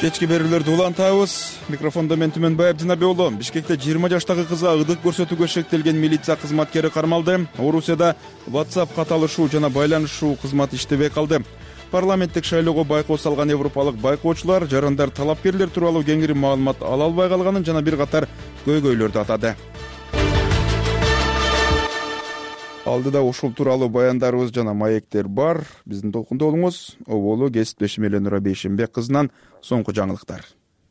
Кечки берүүлөрдү улантабыз. Микрофондо мен Түмөнбаев Динабек уулу. Бишкекте 20 жаштагы кызга ырдык көрсөтүүгө шектелген милиция кызматкери кармалды. Орусияда WhatsApp кат алышуу жана байланышуу кызматы иштебей калды. Парламенттик шайлоого байкоо салган европалык байкоочулар жарандар талапкерлер тууралуу кеңири маалымат ала албай калганын жана бир катар көйгөйлөрдү атады. Алдыда ушул тууралуу баяндарыбыз жана маектер бар. Биздин толкунда болуңуз. Оболу кесиптешим Эленура Бейшенбек кызынан соңку жаңылыктар.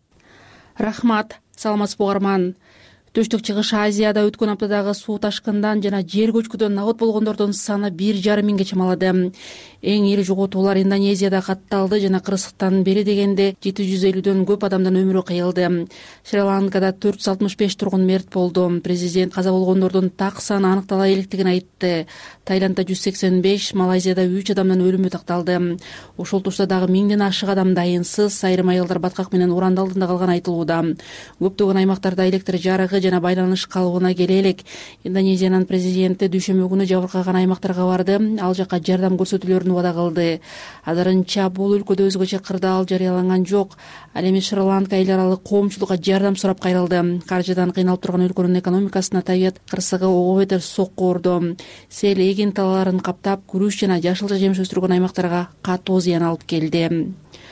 Рахмат, саламатсызбы угарман. Түштүк Чыгыш Азияда өткөн аптадагы суу ташкындан жана жер көчкүдөн набыт болгондордун саны 1,5 миңге чамалады. Эң ири жоготуулар Индонезияда катталды жана Кыргызстан бери дегенде 750дөн көп адамдын өмүрү кыйылды. Шри-Ланкада 465 тургун мерт болду. Президент каза болгондордун так саны аныктала электигин айтты. Таиландда 185, Малайзияда 3 адамдын өлүмү такталды. Ошол тушта дагы 1000ден ашык адам дайынсыз, айрым аялдар баткак менен уран алдында калган айтылууда. Көптөгөн аймактарда электр жарыгы жана байланыш калыбына келе элек. Индонезиянын президенти дүйшөмбү күнү жабыркаган аймактарга барды. Ал жака жардам көрсөтүүлөрүн убада кылды. Азырынча бул өлкөдө өзгөчө кырдаал жарыяланган жок. Ал эми Шри-Ланка эл аралык коомчулукка жардам сурап кайрылды. Каржыдан кыйналып турган өлкөнүн экономикасына табият кырсыгы ого бетер сокку урду. Сел эгин талааларын каптап, күрүч жана жашыл жемиш өстүргөн аймактарга катуу зыян алып келди.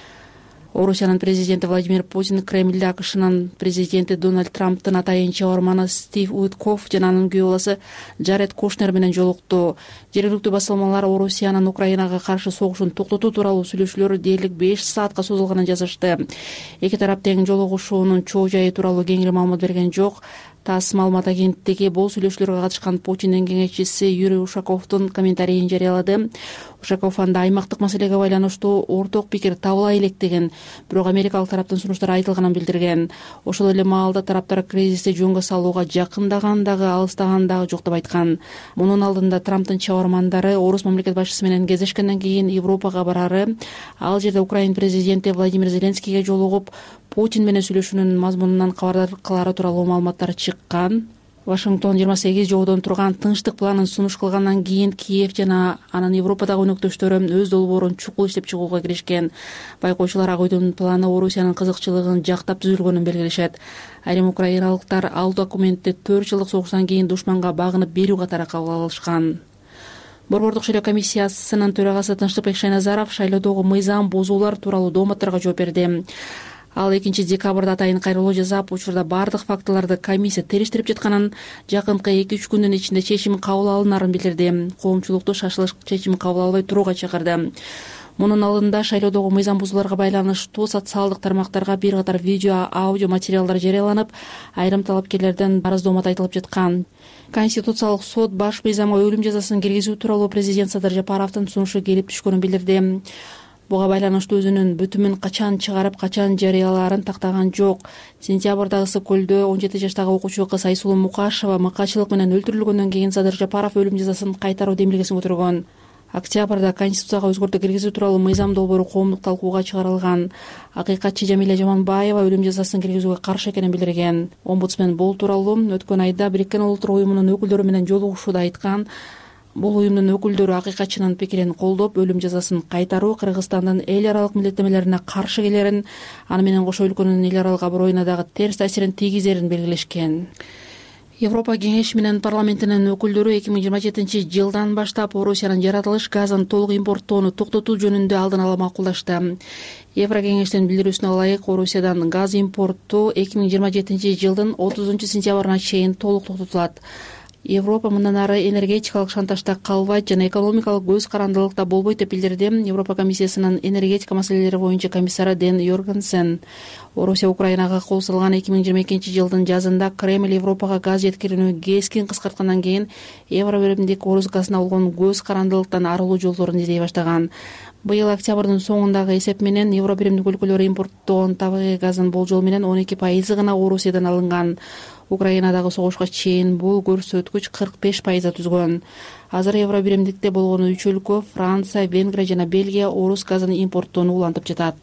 Орусиянын президенти Владимир Путин Кремлде АКШнын президенти Дональд Трамптын атайын чабарманы Стив Уиткоф жана анын күйөө баласы Джаред Кушнер менен жолукту. Жергиликтүү басылмалар Орусиянын Украинага каршы согушун токтотуу тууралуу сүйлөшүүлөр дээрлик 5 саатка созулганын жазышты. Эки тарап тең жолугушуунун чоо жайы тууралуу кеңири маалымат берген жок. ТАСС маалымат агенттиги бул сүйлөшүүлөргө катышкан Путиндин кеңешчиси Юрий Ушаковдун комментарийин жарыялады. Ушаков анда аймактык маселеге байланыштуу орток пикир табыла электигин, бирок америкалык тараптын сунуштары айтылганын билдирген. Ошол эле маалда тараптар кризисти жөнгө салууга жакындаган дагы алыстаган дагы жок деп айткан. Мунун алдында Трамптын чабармандары орус мамлекет башчысы менен кездешкенден кийин Европага барары, ал жерде Украина президенти Владимир Зеленскийге жолугуп, Путин менен сүйлөшүүнүн мазмунунан кабардар кылары тууралуу маалыматтар чыккан. Вашингтон 28 жоодон турган тынчтык планын сунуш кылгандан кийин Киев жана анын Европадагы өнөктөштөрү өз долбоорун чукул иштеп чыгууга киришкен. Байкоочулар ак үйдүн планы Орусиянын кызыкчылыгын жактап түзүлгөнүн белгилешет. Айрым украиналыктар ал документти 4 жылдык согуштан кийин душманга багынып берүү катары кабыл алышкан. Борбордук шайлоо комиссиясынын төрагасы Тынчтыкбек Шайназаров шайлоодогу мыйзам бузуулар тууралуу дооматтарга жооп берди. Ал 2 декабрда атайын кайрылуу жасап, учурда бардык фактыларды комиссия териштирип жатканын, жакынкы 2-3 күндүн ичинде чечим кабыл алынарын билдирди. Коомчулукту шашылыш чечим кабыл албай турууга чакырды. Мунун алдында шайлоодогу мыйзам бузууларга байланыштуу социалдык тармактарга бир катар видео, аудио материалдар жарыяланып, айрым талапкерлерден арыздоомат айтылып жаткан. Конституциялык сот баш мыйзамга өлүм жазасын киргизүү тууралуу президент Садыр Жапаровдун сунушу келип түшкөнүн билдирди. Буга байланыштуу өзүнүн бүтүмүн качан чыгарып, качан жарыялаарын тактаган жок. Сентябрда Ысык көлдө 17 жаштагы окуучу кыз Айсулуу Мукашева мыкаачылык менен өлтүрүлгөндөн кийин Садыр Жапаров өлүм жазасын кайтаруу демилгесин көтөргөн. Октябрда Конституцияга өзгөртүү киргизүү тууралуу мыйзам долбоору коомдук талкууга чыгарылган. Акыйкатчы Жамиля Жаманбаева өлүм жазасын киргизүүгө каршы экенин билдирген. Омбудсмен бул тууралуу өткөн айда Бириккен Улуттар уюмунун өкүлдөрү менен жолугушууда айткан. Бул уюмдун өкүлдөрү акыйкатчынын пикирин колдоп, өлүм жазасын кайтаруу Кыргызстандын эл аралык милдеттемелерине каршы келерин, аны менен кошо өлкөнүн эл аралык аброюна дагы терс таасирин тийгизерин белгилешкен. Европа кеңеши менен парламентинин өкүлдөрү 2027 жылдан баштап Орусиянын жаратылыш газын толук импорттоону токтотуу жөнүндө алдын ала макулдашты. Еврокеңештин билдирүүсүнө ылайык, Орусиядан газ импорту 2027 жылдын 30 сентябрына чейин толук токтотулат. Европа мындан ары энергетикалык шантажда калбайт жана экономикалык көз карандылыкта болбойт деп билдирди Европа комиссиясынын энергетика маселелери боюнча комиссары Ден Йоргенсен. Орусия Украинага кол салган 2022 жылдын жазында Кремль Европага газ жеткирүүнү кескин кыскарткандан кийин Евро биримдик орус газына болгон көз карандылыктан арылуу жолдорун издей баштаган. Быйыл октябрдын соңундагы эсеп менен Евро биримдик өлкөлөрү импорттогон табигый газдын болжол менен 12% гана Орусиядан алынган. Украинадагы согушка чейин бул көрсөткүч 45% түзгөн. Азыр Евро биримдикте болгон 3 өлкө Франция, Венгрия жана Бельгия орус газын импорттоону улантып жатат.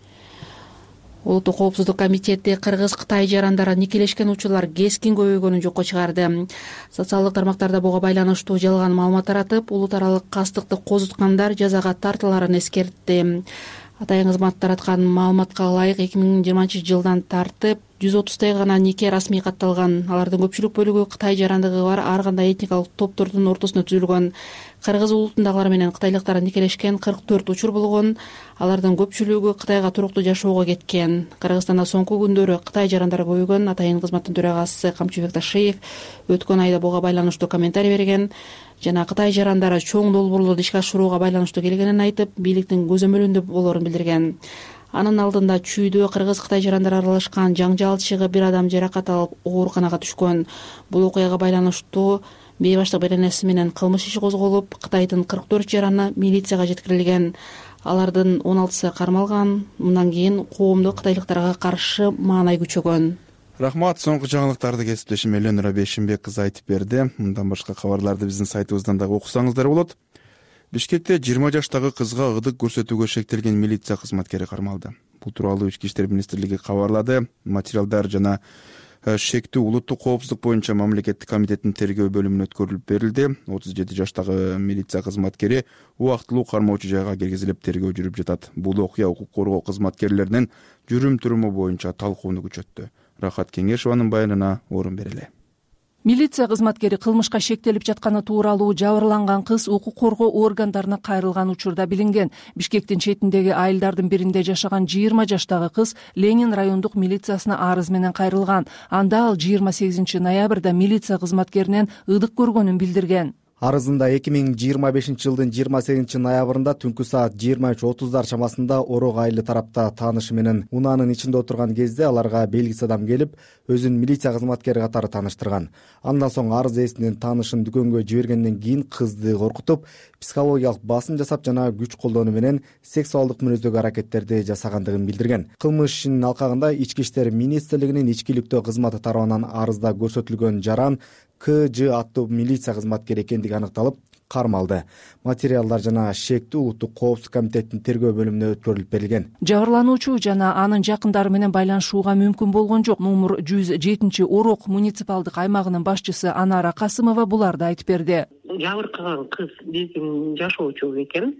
Улуттук коопсуздук комитети Кыргыз-Кытай жарандары никелешкен учурлар кескин көбөйгөнүн жокко чыгарды. Социалдык тармактарда буга байланыштуу жалган маалымат таратып, улут аралык кастыкты козуткандар жазага тартыларын эскертти. Атайын кызмат тараткан маалыматка ылайык 2020-жылдан тартып 130 гана нике расмий катталган. Алардын көпчүлүк бөлүгү Кытай жарандыгы бар ар кандай этникалык топтордун ортосунда түзүлгөн. Кыргыз улутундагылар менен кытайлыктар никелешкен 44 учур болгон. Алардын көпчүлүгү Кытайга туруктуу жашоого кеткен. Кыргызстанда соңку күндөрү Кытай жарандары көбөйгөн. Атайын кызматтын төрагасы Камчыбек Ташиев өткөн айда буга байланыштуу комментарий берген жана Кытай жарандары чоң долбоорлорду ишке ашырууга байланыштуу келгенин айтып, бийликтин көзөмөлүндө болорун билдирген. Анын алдында Чүйдө Кыргыз-Кытай жарандары аралашкан жаңжал чыгып бир адам жаракат алып ооруканага түшкөн. Бул окуяга байланыштуу бейбаштык беренеси менен кылмыш иши козголуп, Кытайдын 44 жараны милицияга жеткирилген. Алардын 16сы кармалган. Мындан кийин коомдук кытайлыктарга каршы маанай күчөгөн. Рахмат, соңку жаңылыктарды кесиптешим Эленора Бешимбек кызы айтып берди. Мындан башка кабарларды биздин сайтыбыздан дагы окусаңыздар болот. Бишкекте 20 жаштагы кызга ыдык көрсөтүүгө шектелген милиция кызматкери кармалды. Бул тууралуу Ички иштер министрлиги кабарлады. Материалдар жана шектүү улуттук коопсуздук боюнча мамлекеттик комитеттин тергөө бөлүмүнө өткөрүлүп берилди. 37 жаштагы милиция кызматкери убактылуу кармоочу жайга киргизилип тергөө жүрүп жатат. Бул окуя укук коргоо кызматкерлеринин жүрүм-туруму боюнча талкууну күчөттү. Рахат Кеңешованын баянына орун берели. Милиция кызматкери кылмышка шектелип жатканы тууралуу жабырланган кыз укук коргоо органдарына кайрылган учурда билинген. Бишкектин четиндеги айылдардын биринде жашаган 20 жаштагы кыз Ленин райондук милициясына арыз менен кайрылган. Анда ал 28 ноябрда милиция кызматкеринен ыдык көргөнүн билдирген. Арызында 2025 жылдын 28 ноябрында түнкү саат 23:30 чамасында Орок айылы тарапта таанышы менен унаанын ичинде отурган кезде аларга белгисиз адам келип, өзүн милиция кызматкери катары тааныштырган. Андан соң арыз ээсинин таанышын дүкөнгө жибергенден кийин кызды коркутуп, психологиялык басым жасап жана күч колдонуу менен сексуалдык мүнөздөгү аракеттерди жасагандыгын билдирген. Кылмыш ишинин алкагында Ички иштер министрлигинин ичкиликтөө кызматы тарабынан арызда көрсөтүлгөн жаран КЖ аттуу милиция кызматкери экендиги аныкталып, кармалды. Материалдар жана шектүү улуттук коопсуздук комитеттин тергөө бөлүмүнө өткөрүлүп берилген. Жабырлануучу жана анын жакындары менен байланышууга мүмкүн болгон жок. Номер 107 Орок муниципалдык аймагынын башчысы Анара Касымова буларды айтып берди. Жабыркаган кыз биздин жашоочу экен.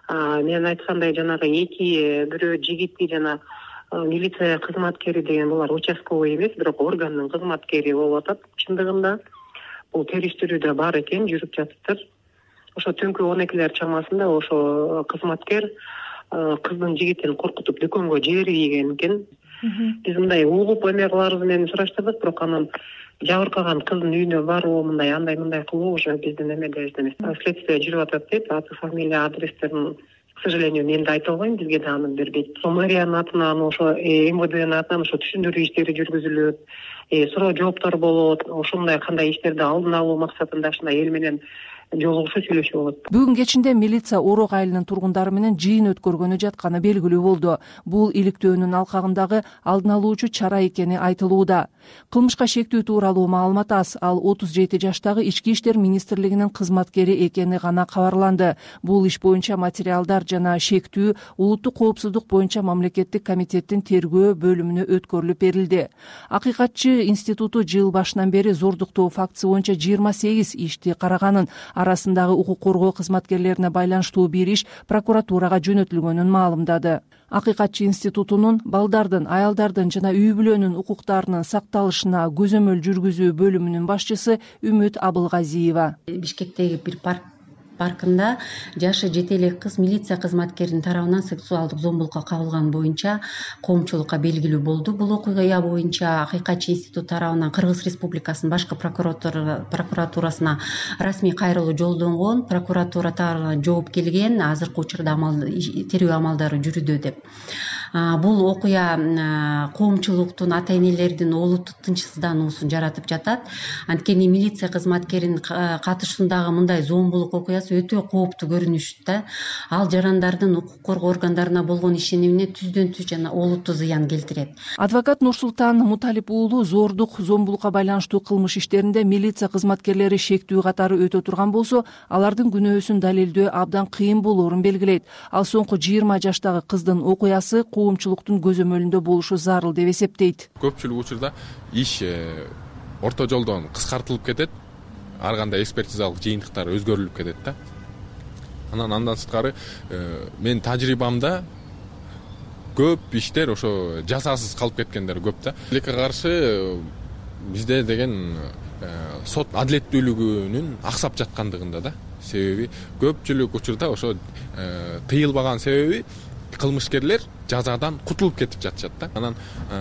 Мен айткандай жанагы эки бирөө жигитти жана милиция кызматкери деген булар участковый эмес, бирок органдын кызматкери болуп атат. Чындыгында бул териштирүүдө бар экен, жүрүп жатыптыр. Ошо түнкү 12-лер чамасында ошо кызматкер кыздын жигитин коркутуп дүкөнгө жиберген экен. Биз мындай угуп эмеларыбыз менен сураштырдык, бирок анан жабыркаган кыздын үйүнө баруу, андай кылуу уже биздин эмеде эмес. Следствие жүрүп атат дейт. Аты, фамилия, адрестерин, к сожалению, мен да айта албайм, бизге да аны бербейт. Мэриянын атынан, ошо МВДнын атынан ошо түшүндүрүү иштери жүргүзүлөт. Суроо жооптор болот. Ошондой кандай иштерди алдын алуу максатында ушундай эл менен жолугушуу сүйлөшүү болот. Бүгүн кечинде милиция Орок айылынын тургундары менен жыйын өткөргөнү жатканы белгилүү болду. Бул иликтөөнүн алкагындагы алдын алуучу чара экени айтылууда. Кылмышка шектүү тууралуу маалымат аз. Ал 37 жаштагы Ички иштер министрлигинин кызматкери экени гана кабарланды. Бул иш боюнча материалдар жана шектүү улуттук коопсуздук боюнча мамлекеттик комитеттин тергөө бөлүмүнө өткөрүлүп берилди. Акыйкатчы институту жыл башынан бери зордуктоо фактысы боюнча 28 ишти караганын, арасындагы укук коргоо кызматкерлерине байланыштуу бир иш прокуратурага жөнөтүлгөнүн маалымдады. Акыйкатчы институтунун балдардын, аялдардын жана үй бүлөнүн укуктарынын сакталышына көзөмөл жүргүзүү бөлүмүнүн башчысы Үмүт Абылгазиева. Бишкектеги бир паркында жашы жете элек кыз милиция кызматкеринин тарабынан сексуалдык зомбулукка кабылган боюнча коомчулукка белгилүү болду. Бул окуя боюнча Акыйкатчы институт тарабынан Кыргыз Республикасынын башкы прокуратурасына расмий кайрылуу жолдонгон. Прокуратура тарабынан жооп келген. Азыркы учурда тергөө амалдары жүрүүдө деп. Бул окуя коомчулуктун, ата-энелердин олуттук тынчсыздануусун жаратып жатат. Анткени милиция кызматкеринин катышуусундагы мындай зомбулук окуясы өтө кооптуу көрүнүштө. Ал жарандардын укук коргоо органдарына болгон ишенимине түздөн түз жана олуттуу зыян келтирет. Адвокат Нурсултан Муталип уулу зордук, зомбулукка байланыштуу кылмыш иштеринде милиция кызматкерлери шектүү катары өтө турган болсо, алардын күнөөсүн далилдөө абдан кыйын болоорун белгилейт. Ал соңку 20 жаштагы кыздын окуясы коомчулуктун көзөмөлүндө болушу зарыл деп эсептейт. Көпчүлүк учурда иш орто жолдон кыскартылып кетет. Ар кандай экспертизалык жыйынтыктар өзгөрүлүп кетет да. Андан сырткары мен тажрыйбамда көп иштер ошо жазасыз калып кеткендер көп да. Тилекке каршы бизде деген сот адилеттүүлүгүнүн аксап жаткандыгында да. Себеби көпчүлүк учурда ошо тыйылбаган себеби кылмышкерлер жазадан кутулуп кетип жатышат да. Анан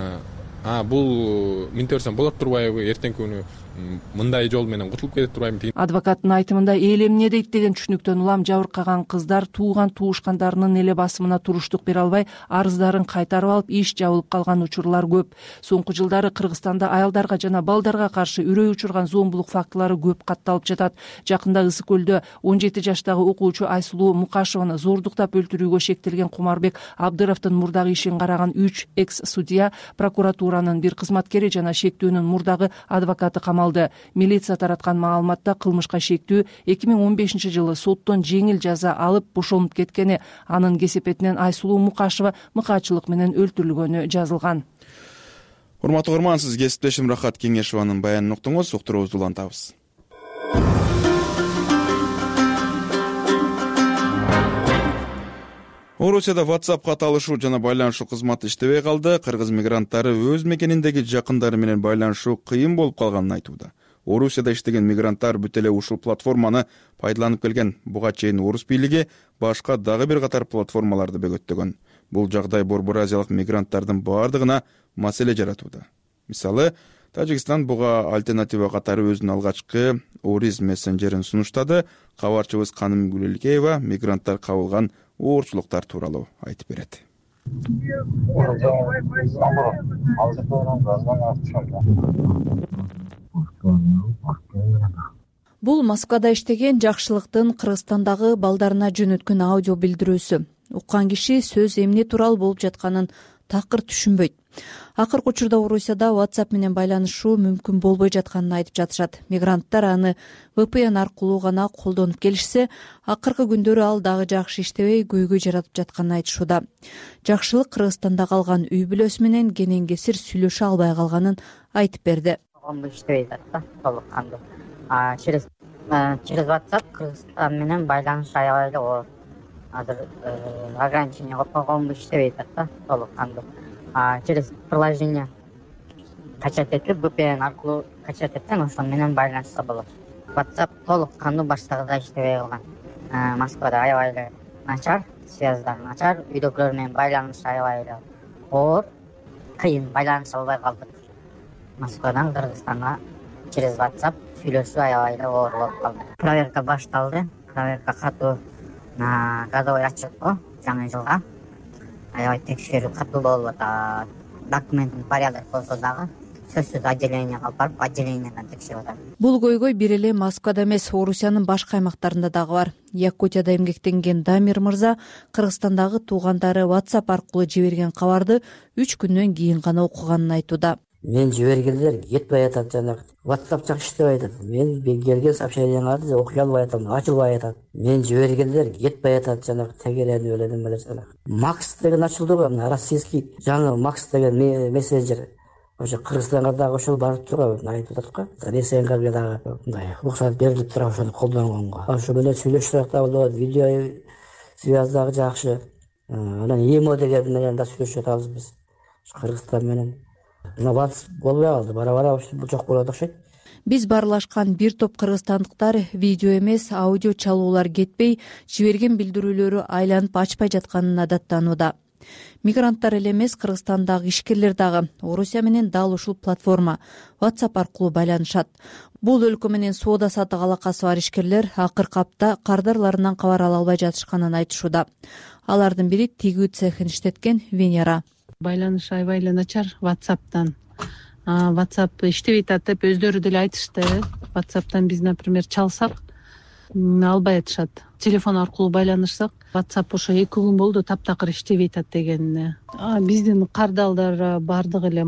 бул минте берсем болот турбайбы, эртеңки күнү мындай жол менен кутулуп кете турбайбы деген. Адвокаттын айтымында эл эмне дейт деген түшүнүктөн улам жабыркаган кыздар тууган туушкандарынын эле басымына туруштук бере албай арыздарын кайтарып алып иш жабылып калган учурлар көп. Соңку жылдары Кыргызстанда аялдарга жана балдарга каршы үрөй учурган зомбулук фактылары көп катталып жатат. Жакында Ысык көлдө 17 жаштагы окуучу Айсулуу Мукашеваны зордуктап өлтүрүүгө шектелген Кумарбек Абдыровдун мурдагы ишин караган 3 экс судья, прокуратуранын бир кызматкери жана шектүүнүн мурдагы адвокаты камалды. Милиция тараткан маалыматта кылмышка шектүү 2015 жылы соттон жеңил жаза алып бошолуп кеткени, анын кесепетинен Айсулуу Мукашева мыкаачылык менен өлтүрүлгөнү жазылган. Урматтуу угарман, сиз кесиптешим Рахат Кеңешованын баянын уктуңуз. Уктуруубузду улантабыз. Орусияда WhatsApp каталышуу жана байланышуу кызматы иштебей калды. Кыргыз мигранттары өз мекениндеги жакындары менен байланышуу кыйын болуп калганын айтууда. Орусияда иштеген мигранттар бүт эле ушул платформаны пайдаланып келген. Буга чейин орус бийлиги башка дагы бир катар платформаларды бөгөттөгөн. Бул жагдай Борбор Азиялык мигранттардын баардыгына маселе жаратууда. Мисалы, Тажикстан буга альтернатива катары өзүнүн алгачкы Ориз мессенджерин сунуштады. Кабарчыбыз Каным Гүлелкеева мигранттар кабылган оорчулуктар тууралуу айтып берет. Бул Москвада иштеген Жакшылыктын Кыргызстандагы балдарына жөнөткөн аудио билдирүүсү. Уккан киши сөз эмне тууралуу болуп жатканын такыр түшүнбөйт. Акыркы учурда Орусияда WhatsApp менен байланышуу мүмкүн болбой жатканын айтып жатышат. Мигранттар аны VPN аркылуу гана колдонуп келишсе, акыркы күндөрү ал дагы жакшы иштебей, көйгөй жаратып жатканын айтышууда. Жакшылык Кыргызстанда калган үй бүлөсү менен кенен кесир сүйлөшө албай калганын айтып берди. Иштебей жатат да, толук кандуу. Через WhatsApp Кыргызстан менен байланыш аябай эле оор. Азыр ограничение коюп койгонбу, иштебей жатат да, толук кандуу. Через приложение качать этип, VPN аркылуу качать этсең, ошол менен байланышса болот. WhatsApp толук кандуу баштагыдай иштебей калган. Москвада аябай эле начар, связьдар начар, үйдөгүлөр менен байланыш аябай эле оор, кыйын байланыша албай калдык. Москвадан Кыргызстанга через WhatsApp сүйлөшүү аябай эле оор болуп калды. Проверка башталды. Проверка катуу годовой отчетко жаңы жылга аябай текшерүү катуу болуп атат. Документтин порядок болсо дагы сөзсүз отделениеге алып барып, отделениеден текшерип атат. Бул көйгөй бир эле Москвада эмес, Орусиянын башка аймактарында дагы бар. Якутияда эмгектенген Дамир мырза Кыргызстандагы туугандары WhatsApp аркылуу жиберген кабарды 3 күндөн кийин гана окуганын айтууда. Мен жибергендер кетпей атат, жанагы WhatsApp жак иштебей атат. Мен келген сообщенияларды окуй албай атам, ачылбай атат. Мен жибергендер кетпей атат, жанагы тегерени беледим беле жанагы. Max деген ачылды го, российский жаңы Max деген мессенджер. Ошо Кыргызстанга дагы ошол барып турат, айтып атат го. Ресейге дагы мындай уруксат берилип тура ошону колдонгонго. Ошо менен сүйлөшсөк да болот, видео связь дагы жакшы. Анан ИМО деген менен да сүйлөшүп атабыз биз. Кыргызстан менен WhatsApp болбой калды, бара бул жок болот окшойт. Биз барлашкан бир топ кыргызстандыктар видео эмес, аудио чалуулар кетпей, жиберген билдирүүлөрү айланып ачпай жатканына даттанууда. Мигранттар эле эмес, Кыргызстандагы ишкерлер дагы Орусия менен дал ушул платформа WhatsApp аркылуу байланышат. Бул өлкө менен соода саттык алакасы бар ишкерлер акыркы апта кардарларынан кабар ала албай жатышканын айтышууда. Алардын бири тигүү цехин иштеткен Венера. Байланыш аябай эле начар WhatsApp'тан. WhatsApp иштебей атат деп өздөрү деле айтышты. WhatsApp'тан биз, например, чалсак албай атышат. Телефон аркылуу байланышсак, WhatsApp ошо 2 күн болду таптакыр иштебей атат деген. Биздин кардалдар бардыгы эле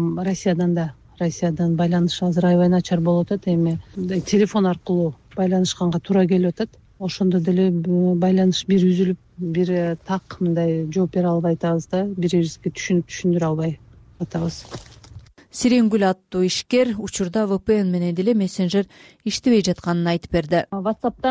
Россиядан байланыш азыр аябай начар болуп атат. Эми телефон аркылуу байланышканга туура келип атат. Ошондо деле байланыш бир үзүлүп, бир так мындай жооп бере албай атабыз да, бири-бирибизге түшүндүрө албай атабыз. Сиренгүл аттуу ишкер учурда VPN менен деле мессенджер иштебей жатканын айтып берди. WhatsApp'тан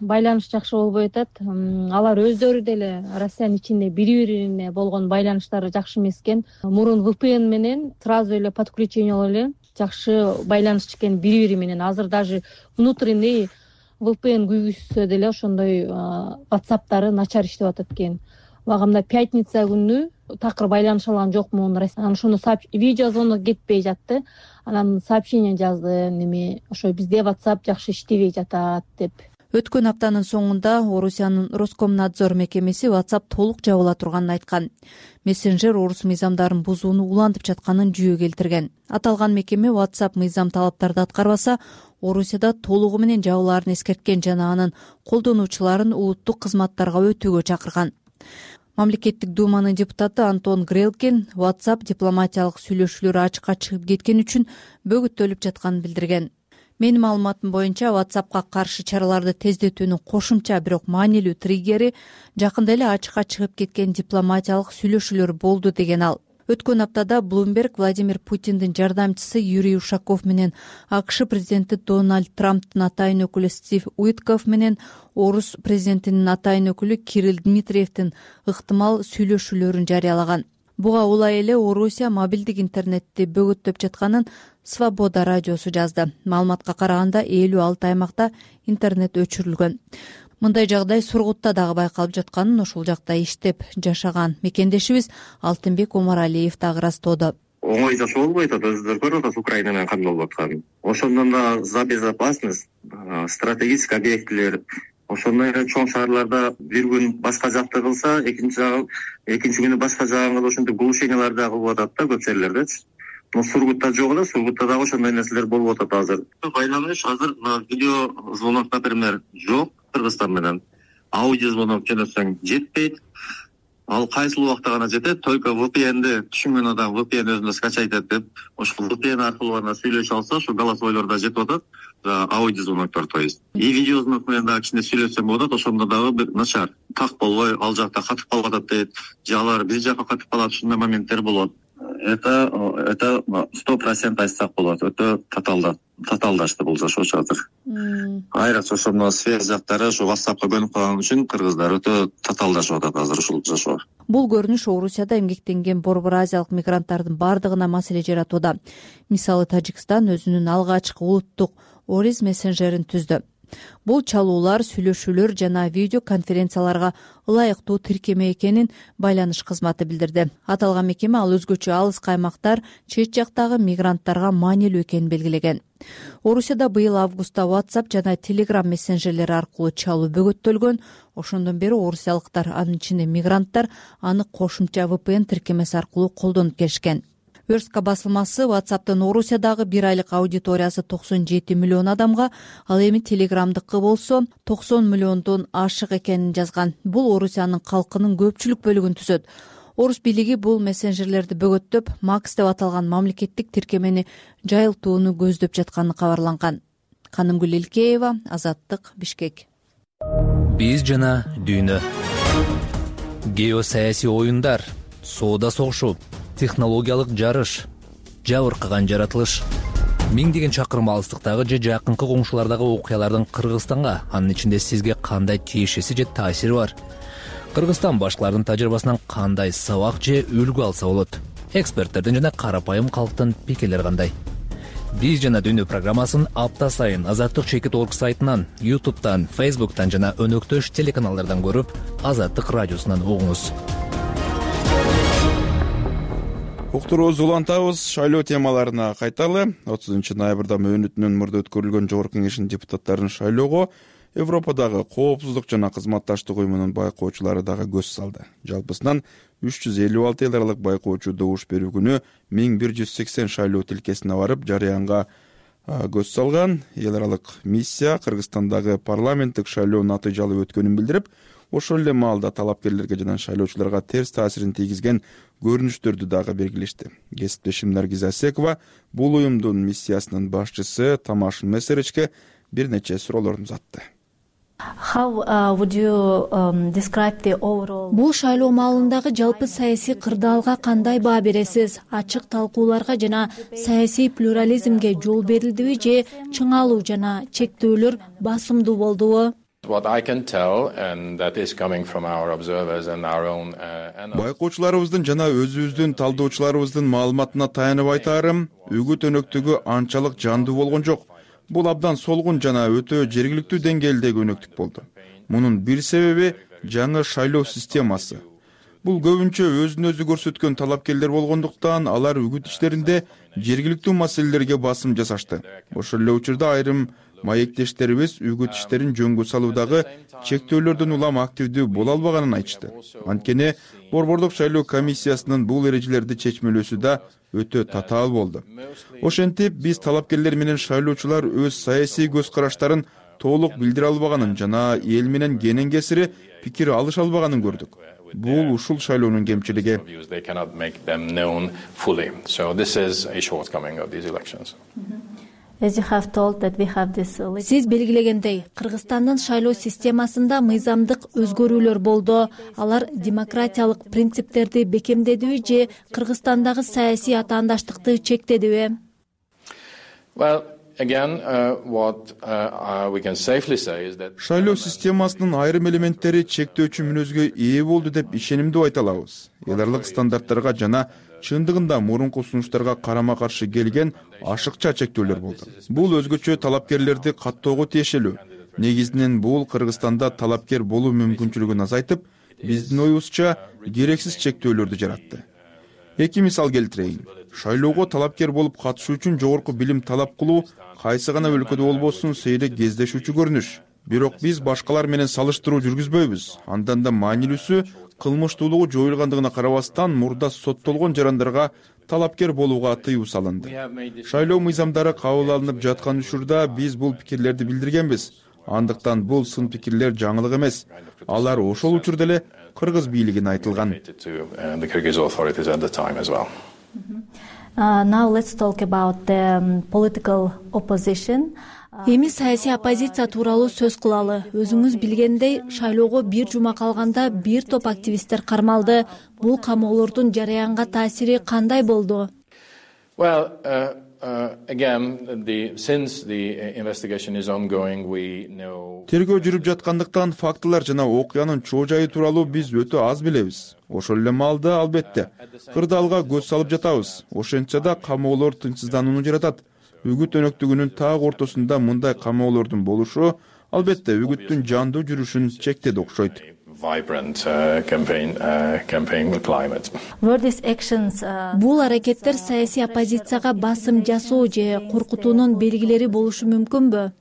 байланыш жакшы болбой атат. Алар өздөрү деле Россиянын ичинде бири бирине болгон байланыштары жакшы эмес экен. Мурун VPN менен сразу эле подключение эле жакшы байланыш экен бири бири менен. Азыр даже внутренний VPN күйгүзсө деле ошондой WhatsApp'тары начар иштеп атат экен. Багамда пятница күнү такыр байланыша алган жокмун. Анан ошондо видео звонок кетпей жатты. Анан сообщение жазды, неме ошо бизде WhatsApp жакшы иштебей жатат деп. Өткөн аптанын соңунда Орусиянын Роскомнадзор мекемеси WhatsApp толук жабыла турганын айткан. Мессенджер орус мыйзамдарын бузууну улантып жатканын жүйө келтирген. Аталган мекеме WhatsApp мыйзам талаптарды аткарбаса, Орусияда толугу менен жабылаарын эскерткен жана анын колдонуучуларын улуттук кызматтарга өтүүгө чакырган. Мамлекеттик думанын депутаты Антон Грелкин WhatsApp дипломатиялык сүйлөшүүлөр ачыкка чыгып кеткен үчүн бөгөттөлүп жатканын билдирген. Менин маалыматым боюнча WhatsApp'ка каршы чараларды тездетүүнүн кошумча бирок маанилүү триггери жакында эле ачыкка чыгып кеткен дипломатиялык сүйлөшүүлөр болду деген ал. Өткөн аптада Bloomberg Владимир Путиндин жардамчысы Юрий Ушаков менен АКШ президенти Дональд Трамптын атайын өкүлү Стив Уиткоф менен орус президентинин атайын өкүлү Кирилл Дмитриевдин ыктымал сүйлөшүүлөрүн жарыялаган. Буга улай эле Орусия мобилдик интернетти бөгөттөп жатканын Свобода радиосу жазды. Маалыматка караганда 56 аймакта интернет өчүрүлгөн. Мындай жагдай Сургутта дагы байкалып жатканын ошол жакта иштеп жашаган мекендешибиз Алтынбек Омаралиев дагы ырастоодо. Оңой жашоо болбой атат, өзүңөр көрүп атасыз Украина менен кандай болуп атканын. Ошондон да за безопасность, стратегический объектилер, ошондой эле чоң шаарларда бир күн башка жакты кылса, экинчи күнү башка жагын кылып ошентип глушениялар дагы кылып атат да көп жерлердечи. Сургутта жок эле, Сургутта дагы ошондой нерселер болуп атат азыр. Байланыш азыр видео звонок, например, жок Кыргызстан менен. Аудио звонок келсең жетпейт. Ал кайсыл убакта гана жетет, только VPN'ди түшүнгөн адам VPN өзүндө скачать этип, ошол VPN аркылуу гана сүйлөшө алса, ошо голосойлор да жетип атат, аудио звоноктор, то есть. И видео звонок менен дагы кичине сүйлөшсөм болот, ошондо дагы бир начар. Так болбой, ал жакта катып калып атат дейт, же алар биз жака катып калат, ушундай моменттер болот. Это 100% айтсак болот. Өтө таталдашты бул жашоочу азыр. Айрыкча ошондо связь жактары ушу WhatsApp'ка көнүп калган үчүн кыргыздар өтө таталдашып атат азыр ушул жашоо. Бул көрүнүш Орусияда эмгектенген Борбор Азиялык мигранттардын бардыгына маселе жаратууда. Мисалы Тажикстан өзүнүн алгачкы улуттук Орис мессенджерин түздү. Бул чалуулар, сүйлөшүүлөр жана видео конференцияларга ылайыктуу тиркеме экенин байланыш кызматы билдирди. Аталган мекеме ал өзгөчө алыс аймактар, чет жактагы мигранттарга маанилүү экенин белгилеген. Орусияда быйыл августта WhatsApp жана Telegram мессенджерлери аркылуу чалуу бөгөттөлгөн. Ошондон бери орусиялыктар, анын ичинде мигранттар, аны кошумча VPN тиркемеси аркылуу колдонуп келишкен. Верстка басылмасы WhatsApp'тын Орусиядагы бир айлык аудиториясы 97 миллион адамга, ал эми Telegram'дыкы болсо 90 миллиондон ашык экенин жазган. Бул Орусиянын калкынын көпчүлүк бөлүгүн түзөт. Орус бийлиги бул мессенджерлерди бөгөттөп, Max деп аталган мамлекеттик тиркемени жайылтууну көздөп жатканы кабарланган. Канымгүл Элкеева, Азаттык, Бишкек. Биз жана дүйнө. Геосаясий оюндар, соода согушу, технологиялык жарыш, жабыркаган жаратылыш. Миңдеген чакырым алыстыктагы же жакынкы коңшулардагы окуялардын Кыргызстанга, анын ичинде сизге кандай тиешеси же таасири бар? Кыргызстан башкалардын тажрыйбасынан кандай сабак же үлгү алса болот? Эксперттердин жана карапайым калктын пикирлери кандай? Биз жана дүйнө программасын апта сайын Азаттык Чекит.org сайтынан, YouTube'тан, Facebook'тан жана өнөктөш телеканалдардан көрүп, Азаттык радиосунан угуңуз. Уктуруубузду улантабыз. Шайлоо темаларына кайталы. 30 ноябрда мөөнөтүнөн мурда өткөрүлгөн Жогорку Кеңештин депутаттарын шайлоого Европадагы коопсуздук жана кызматташтык уюмунун байкоочулары дагы көз салды. Жалпысынан 356 эл аралык байкоочу добуш берүү күнү 1180 шайлоо тилкесине барып, жарыянга көз салган. Эл аралык миссия Кыргызстандагы парламенттик шайлоо натыйжалуу өткөнүн билдирип, ошол эле маалда талапкерлерге жана шайлоочуларга терс таасирин тийгизген көрүнүштөрдү дагы белгилешти. Кесиптешим Наргиз Асекова бул уюмдун миссиясынын башчысы Тамаш Месеричке бир нече суроолорун узатты. Бул шайлоо маалындагы жалпы саясий кырдаалга кандай баа бересиз? Ачык талкууларга жана саясий плюрализмге жол берилдиби же чыңалуу жана чектөөлөр басымдуу болдубу? Байкоочуларыбыздын жана өзүбүздүн талдоочуларыбыздын маалыматына таянып айтаарым, үгүт өнөктүгү анчалык жандуу болгон жок. Бул абдан солгун жана өтө жергиликтүү деңгээлдеги өнөктүк болду. Мунун бир себеби жаңы шайлоо системасы. Бул көбүнчө өзүн өзү көрсөткөн талапкерлер болгондуктан алар үгүт иштеринде жергиликтүү маселелерге басым жасашты. Ошол эле учурда айрым маектештерибиз үгүт иштерин жөнгө салуудагы чектөөлөрдөн улам активдүү боло албаганын айтышты. Анткени Борбордук шайлоо комиссиясынын бул эрежелерди чечмелөөсү да өтө татаал болду. Ошентип биз талапкерлер менен шайлоочулар өз саясий көз караштарын толук билдире албаганын жана эл менен кенен кесири пикир алыша албаганын көрдүк. Бул ушул шайлоонун кемчилиги. Сиз белгилегендей, Кыргызстандын шайлоо системасында мыйзамдык өзгөрүүлөр болду. Алар демократиялык принциптерди бекемдедиби же Кыргызстандагы саясий атаандаштыкты чектедиби? Шайлоо системасынын айрым элементтери чектөөчү мүнөзгө ээ болду деп ишенимдүү айта алабыз. Элдарлык стандарттарга жана чындыгында мурунку сунуштарга карама каршы келген ашыкча чектөөлөр болду. Бул өзгөчө талапкерлерди каттоого тиешелүү. Негизинен бул Кыргызстанда талапкер болуу мүмкүнчүлүгүн азайтып, биздин оюбузча керексиз чектөөлөрдү жаратты. Эки мисал келтирейин. Шайлоого талапкер болуп катышуу үчүн жогорку билим талап кылуу кайсы гана өлкөдө болбосун сейрек кездешүүчү көрүнүш. Бирок биз башкалар менен салыштыруу жүргүзбөйбүз. Андан да маанилүүсү кылмыштуулугу жоюлгандыгына карабастан мурда соттолгон жарандарга талапкер болууга тыюу салынды. Шайлоо мыйзамдары кабыл алынып жаткан учурда биз бул пикирлерди билдиргенбиз. Андыктан бул сын пикирлер жаңылык эмес. Алар ошол учурда эле кыргыз бийлигине айтылган. Now let's talk about the political opposition. Эми саясий оппозиция тууралуу сөз кылалы. Өзүңүз билгендей, шайлоого бир жума калганда бир топ активисттер кармалды. Бул камоолордун жараянга таасири кандай болду? Тергөө жүрүп жаткандыктан фактылар жана окуянын чоо жайы тууралуу биз өтө аз билебиз. Ошол эле маалда албетте кырдаалга көз салып жатабыз. Ошентсе да камоолор тынчсызданууну жаратат. Үгүт өнөктүгүнүн так ортосунда мындай камоолордун болушу албетте үгүттүн жандуу жүрүшүн чектеди окшойт. Бул аракеттер саясий оппозицияга басым жасоо же коркутуунун белгилери болушу мүмкүнбү?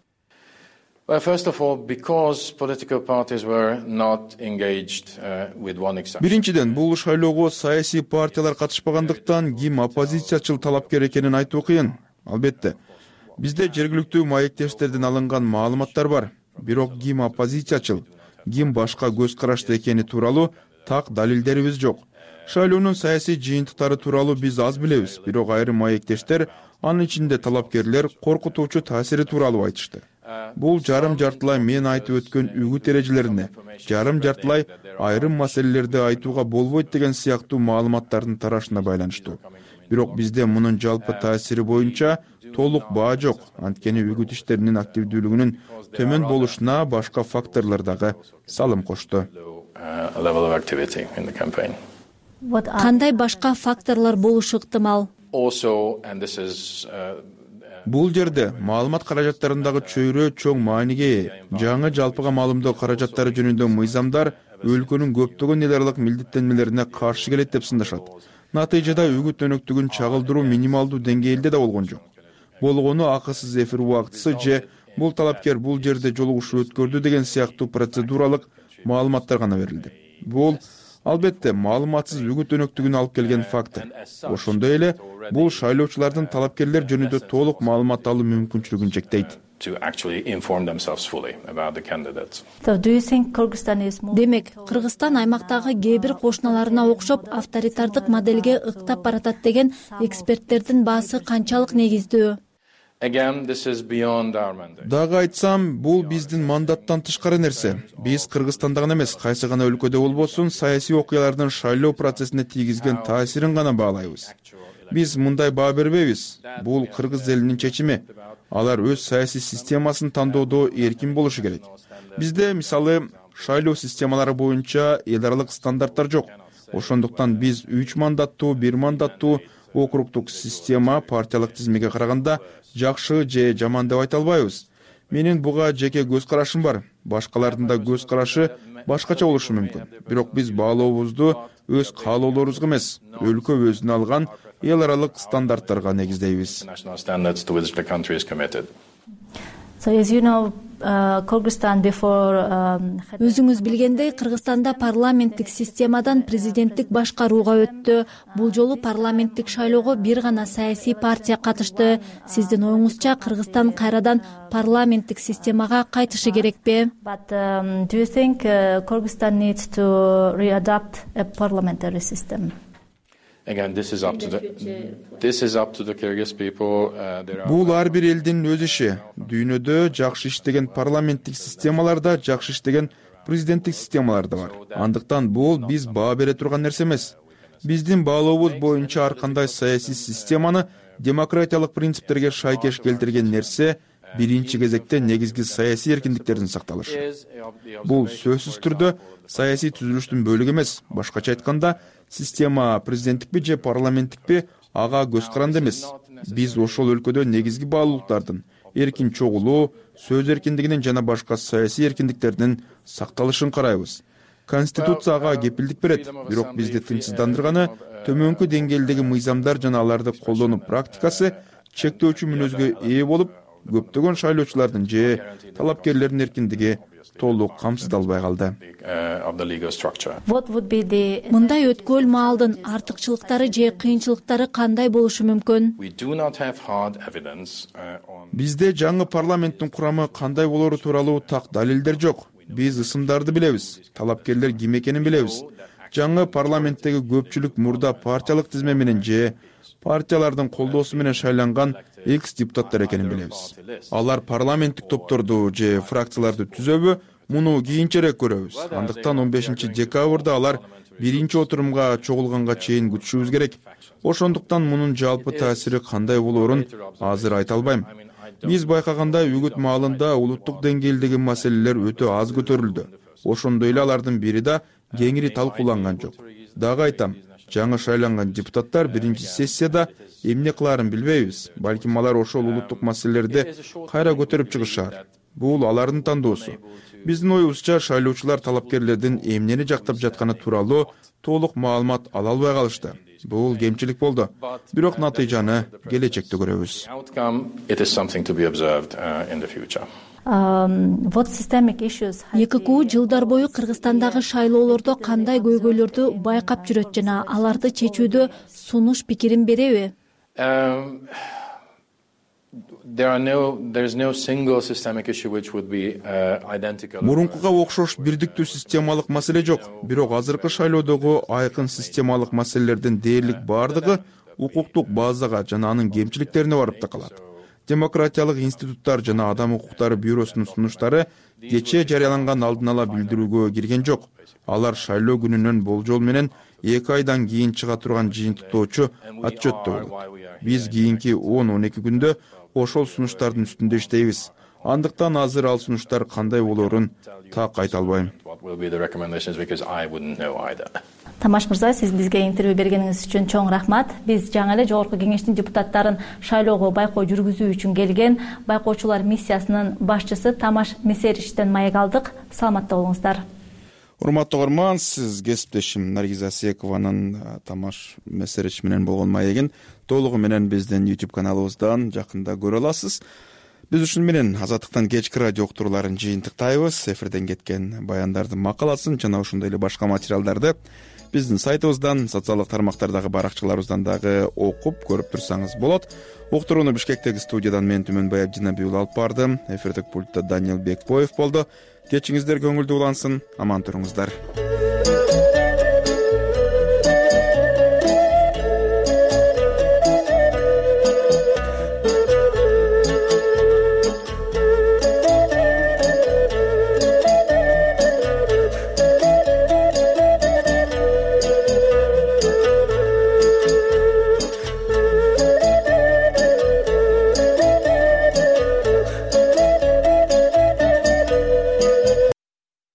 Биринчиден, бул шайлоого саясий партиялар катышпагандыктан ким оппозициячыл талапкер экенин айтуу кыйын. Албетте, бизде жергиликтүү маектештерден алынган маалыматтар бар. Бирок ким оппозициячыл, ким башка көз карашты экени тууралуу так далилдерибиз жок. Шайлоонун саясий жыйынтыктары тууралуу биз аз билебиз. Бирок айрым маектештер, анын ичинде талапкерлер коркутуучу таасири тууралуу айтышты. Бул жарым жартылай мен айтып өткөн үгүт эрежелерине, жарым жартылай айрым маселелерди айтууга болбойт деген сыяктуу маалыматтардын тарашына байланыштуу. Бирок бизде мунун жалпы таасири боюнча толук баа жок. Анткени үгүт иштеринин активдүүлүгүнүн төмөн болушуна башка факторлор дагы салым кошту. Кандай башка факторлор болушу ыктымал? Бул жерде маалымат каражаттарындагы чөйрө чоң мааниге ээ. Жаңы жалпыга маалымдоо каражаттары жөнүндө мыйзамдар өлкөнүн көптөгөн элдарлык милдеттенмелерине каршы келет деп сындашат. Натыйжада үгүт өнөктүгүн чагылдыруу минималдуу деңгээлде да болгон жок. Болгону акысыз эфир убактысы же бул талапкер бул жерде жолугушуу өткөрдү деген сыяктуу процедуралык маалыматтар гана берилди. Бул албетте маалыматсыз үгүт өнөктүгүн алып келген фактор. Ошондой эле бул шайлоочулардын талапкерлер жөнүндө толук маалымат алуу мүмкүнчүлүгүн чектейт. Демек, Кыргызстан аймактагы кээ бир кошуналарына окшоп авторитардык моделге ыктап баратат деген эксперттердин баасы канчалык негиздүү? Дагы айтсам, бул биздин мандаттан тышкары нерсе. Биз Кыргызстанда гана эмес, кайсы гана өлкөдө болбосун, саясий окуялардын шайлоо процессине тийгизген таасирин гана баалайбыз. Биз мындай баа бербейбиз. Бул кыргыз элинин чечими. Алар өз саясий системасын тандоодо эркин болушу керек. Бизде мисалы шайлоо системалары боюнча эл аралык стандарттар жок. Ошондуктан биз 3 мандаттуу, 1 мандаттуу округдук система партиялык тизмеге караганда жакшы же жаман деп айта албайбыз. Менин буга жеке көз карашым бар. Башкалардын да көз карашы башкача болушу мүмкүн. Бирок биз баалообузду өз каалоолорубузга эмес, өлкө өзүнө алган эл аралык стандарттарга негиздейбиз. Өзүңүз билгендей, Кыргызстанда парламенттик системадан президенттик башкарууга өттү. Бул жолу парламенттик шайлоого бир гана саясий партия катышты. Сиздин оюңузча Кыргызстан кайрадан парламенттик системага кайтышы керекпи? Бул ар бир элдин өз иши. Дүйнөдө жакшы иштеген парламенттик системаларда, жакшы иштеген президенттик системалар да бар. Андыктан бул биз баа бере турган нерсе эмес. Биздин баалообуз боюнча ар кандай саясий системаны демократиялык принциптерге шайкеш келтирген нерсе биринчи кезекте негизги саясий эркиндиктердин сакталышы. Бул сөзсүз түрдө саясий түзүлүштүн бөлүгү эмес. Башкача айтканда, система президенттикпи же парламенттикпи ага көз каранды эмес. Биз ошол өлкөдө негизги баалуулуктардын, эркин чогулуу, сөз эркиндигинин жана башка саясий эркиндиктердин сакталышын карайбыз. Конституция ага кепилдик берет, бирок бизди тынчсыздандырганы төмөнкү деңгээлдеги мыйзамдар жана аларды колдонуу практикасы чектөөчү мүнөзгө ээ болуп, көптөгөн шайлоочулардын же талапкерлердин эркиндиги толук камсыздалбай калды. Мындай өткөл маалдын артыкчылыктары же кыйынчылыктары кандай болушу мүмкүн? Бизде жаңы парламенттин курамы кандай болору тууралуу так далилдер жок. Биз ысымдарды билебиз, талапкерлер ким экенин билебиз. Жаңы парламенттеги көпчүлүк мурда партиялык тизме менен же партиялардын колдоосу менен шайланган экс-депутаттар экенин билебиз. Алар парламенттик топторду же фракцияларды түзөбү, муну кийинчерээк көрөбүз. Андыктан 15 декабрда алар биринчи отурумга чогулганга чейин күтүшүбүз керек. Ошондуктан мунун жалпы таасири кандай болоорун азыр айта албайм. Биз байкагандай үгүт маалында улуттук деңгээлдеги маселелер өтө аз көтөрүлдү. Ошондой эле алардын бири да кеңири талкууланган жок. Дагы айтам, жаңы шайланган депутаттар биринчи сессияда эмне кылаарын билбейбиз. Балким алар ошол улуттук маселелерди кайра көтөрүп чыгышар. Бул алардын тандоосу. Биздин оюбузча шайлоочулар талапкерлердин эмнени жактап жатканы тууралуу толук маалымат ала албай калышты. Бул кемчилик болду. Бирок натыйжаны келечекте көрөбүз. ЭККУ жылдар бою Кыргызстандагы шайлоолордо кандай көйгөйлөрдү байкап жүрөт жана аларды чечүүдө сунуш пикирин береби? Мурункуга окшош бирдиктүү системалык маселе жок. Бирок азыркы шайлоодогу айкын системалык маселелердин дээрлик бардыгы укуктук базага жана анын кемчиликтерине барып такалат. Демократиялык институттар жана адам укуктары бюросунун сунуштары кечээ жарыяланган алдын ала билдирүүгө кирген жок. Алар шайлоо күнүнөн болжол менен 2 айдан кийин чыга турган жыйынтыктоочу отчетто болот. Биз кийинки 10-12 күндө ошол сунуштардын үстүндө иштейбиз. Андыктан азыр ал сунуштар кандай болоорун так айта албайм. Тамаш мырза, сиз бизге интервью бергениңиз үчүн чоң рахмат. Биз жаңы эле жогорку кеңештин депутаттарын шайлоого байкоо жүргүзүү үчүн келген байкоочулар миссиясынын башчысы Тамаш Месериштен маек алдык. Саламатта болуңуздар. Урматтуу угарман, сиз кесиптешим Наргиза Асекованын Тамаш Месерич менен болгон маегин толугу менен биздин YouTube каналыбыздан жакында көрө аласыз. Биз ушун менен Азаттыктан кечки радио уктурууларын жыйынтыктайбыз. Эфирден кеткен баяндардын макаласын жана ошондой эле башка материалдарды биздин сайтыбыздан, социалдык тармактардагы баракчаларыбыздан дагы окуп көрүп турсаңыз болот. Уктурууну Бишкектеги студиядан мен Түмөнбай Абдинабий алып бардым. Эфирдик пультта Даниил Бекбоев болду. Кечиңиздер көңүлдүү улансын, аман туруңуздар.